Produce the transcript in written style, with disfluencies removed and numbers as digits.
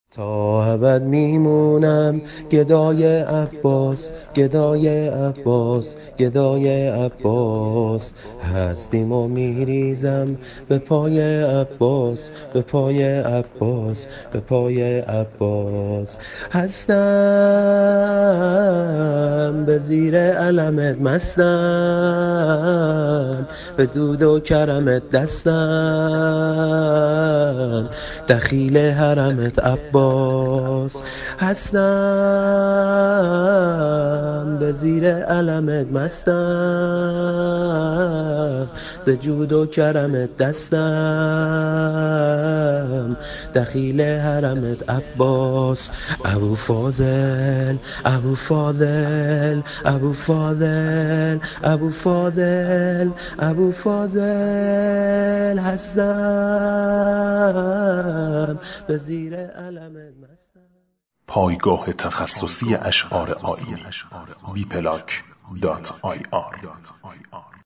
تا ابد میمونم گدای عباس، گدای عباس، گدای عباس. هستیم و میریزم به پای عباس، به پای عباس، به پای عباس. هستم به زیر علمت مستم، به دود و کرمت دستم، دخیل حرمت عباس. هستم به زیر علمت مستم، به جود و کرمت دستم، دخیل حرمت عباس. ابو فاضل، ابو فاضل، ابو فاضل، ابو فاضل، ابو فاضل. هستم به زیر علمت مستم. پایگاه تخصصی اشعار آیینی www.bplag.ir